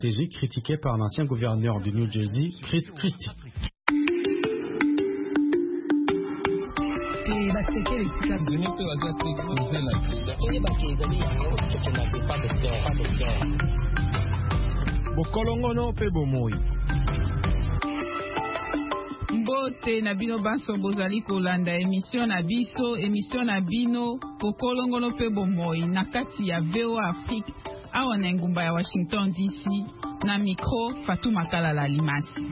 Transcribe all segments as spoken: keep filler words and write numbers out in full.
stratégique critiquée par l'ancien gouverneur du New Jersey, Chris Christie. Bokolongono pe bomoi. Mbote na bino baso bozali kolanda émission na biso émission na bino Bokolongono pe bomoi na kati ya V O A Afrique awa na ngumba ya Washington D C na micro Fatou Makalala Limasi.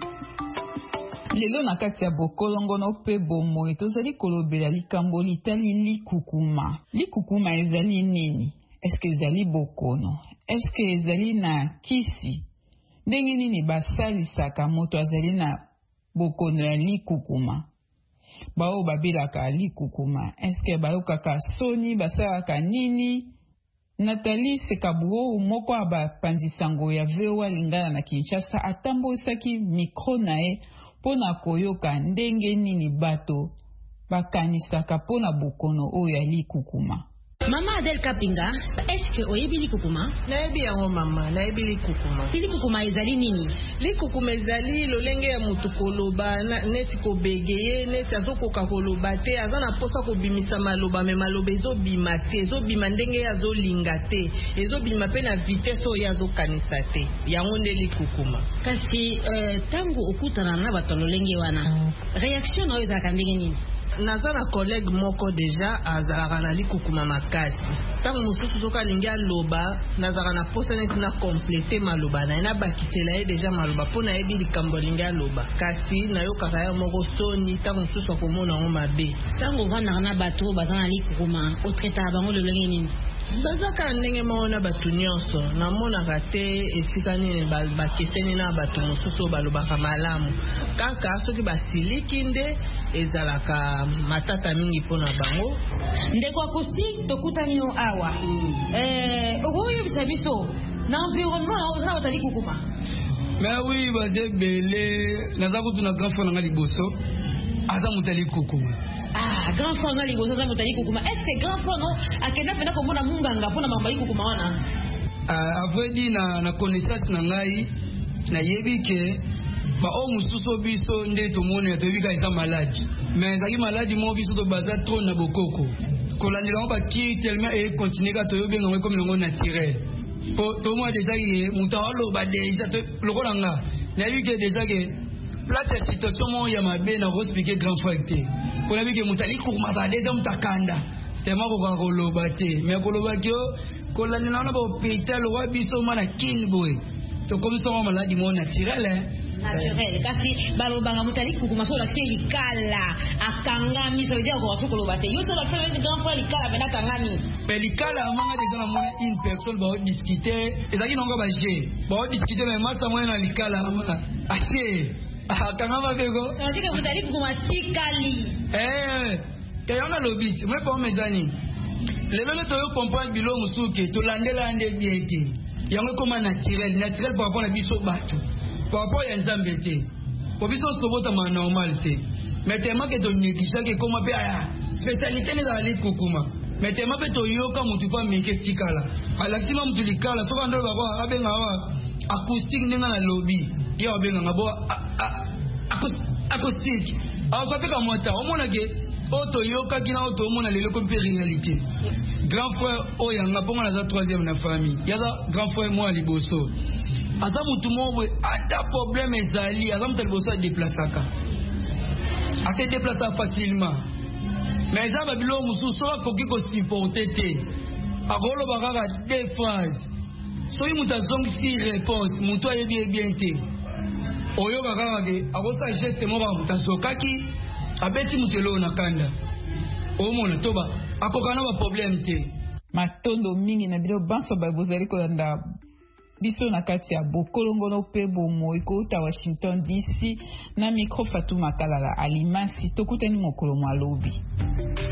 Lelo na kati ya Bokolongono pe bomoi tozali kolobela likambo litali likukuma. Likukuma ezali nini? Est-ce que ezali bokono? Est-ce que ezali na kisi? Ndenge nini basalisaka moto azali na bokono ya likukuma? Bao babelaka likukuma. Est-ce que bayokaka soni basalaka nini? Nathalie Sekabuo moko abapanzisango ya V O A lingana na Kinshasa atambosaki mikro nae pona koyoka ndenge nini bato bakanisaka pona bokono oyo ya likukuma. Mama Adel Kapinga, est-ce que oyebi likukuma? Nayebi yango mama, nayebi likukuma. Ti likukuma ezali nini? Likukuma ezali lolenge ya mutu koloba neti kobegeye, neti azokoka koloba te, aza na posa kobimisa maloba, me maloba ezobima te, ezobima ndenge azolinga te, ezobima pe na vitesse oyo azokanisa te. Yango nde likukuma. Kasi euh, tangu okutana na bato lolenge wana, réaction na oyo ezalaka ndenge nini? Naza na collègue moko deja azalaka na likukuma makasi. Tango mosusu soka lingi aloba nazalaka na posa neti na complete maloba na ena bakisela ye deja maloba po na yebi likambo lingi aloba. Kasi nayokaka ya moko soni tango mosusu akomona yango mabe. Tango ovandaka na bato baza na likukuma otretaka bango lolenge nini? Bazaka ndenge maona batu nyonso namonaka te esika nini bakeseni na batu mosusu balobaka malamu kaka soki basiliki nde ezalaka matata mingi mpona bango. Ndeko akosi tokutani no awa eh oyo bisa biso na environnement na ozala otali kukuma. Mais oui bade bele naza kutuna grand frère nga liboso aza mutali kukuma. Ah, grand frère nga liboso aza mutali kukuma. Est-ce que grand frère no akenda pena ko mona munganga pona mamba kukuma wana? Ah, après dit na na connaissance na ngai na yebi ke ba o mususu biso nde to mona to bika isa malade. Mais zaki malade mo biso to baza trop na bokoko. Kolandela ba ki tellement et continuer ka to yobe ngwe comme ngo naturel. Po to mo déjà ye mutalo ba déjà to lokolanga. Na yebi ke déjà ke place situation mo ya mabe na ko expliquer grand frère te. Pour la vie que mutali kuma ba déjà mutakanda. Tema ko ka koloba te. Mais koloba kyo kolandela na ba hôpital wa biso mana kin boy. To comme ça mo malade mo naturel hein. Naturel kasi balobanga mutali kukuma so la kili kala akangami so dia ko soko lobate yo so la fait grand frère likala bena kangami pelikala amanga déjà na mona une personne ba discuter ezaki nonga ba je ba discuter mais masa mona likala amanga assez akangama bego ndika mutali kukuma tikali eh kayona lobiti moi pas mezani lelo le to yo comprendre bilo musuke to landela ande biete yango comme naturel naturel par rapport à biso bato par rapport à Nzambe te pour biso sobota ma normal te mais tellement que to négliger que comme pe aya spécialité ne la likukuma mais tellement que to yoka mutu pa minke tikala alakima mutu likala so kando ba ba abenga wa acoustique ninga na lobby yo abenga ngabo acoustique aw pa pe ka mota o mona ke oto yoka kina oto mona lelo ko pe réalité grand frère oyanga ponga na za troisième na famille yaza grand frère moi liboso asa mutu mobwe ata problème ezali asa mutu liboso adeplasaka ate déplacer facilement mais eza babilo mususu so akoki kosupporte te akoloba kaka deux phrases soki mutu azongisi réponse mutu ayebi bien te oyoka kaka ke akosa geste moko kaka mutu azokaki abeti mutu eloo na kanda omona toba akokana baproblème te matondo mingi na bino banso bozali kolanda biso na kati ya Bokolongono pe bomoi kouta Washington D C na micro Fatou Makalala Alimasi tokutani mokolo mwa lobi.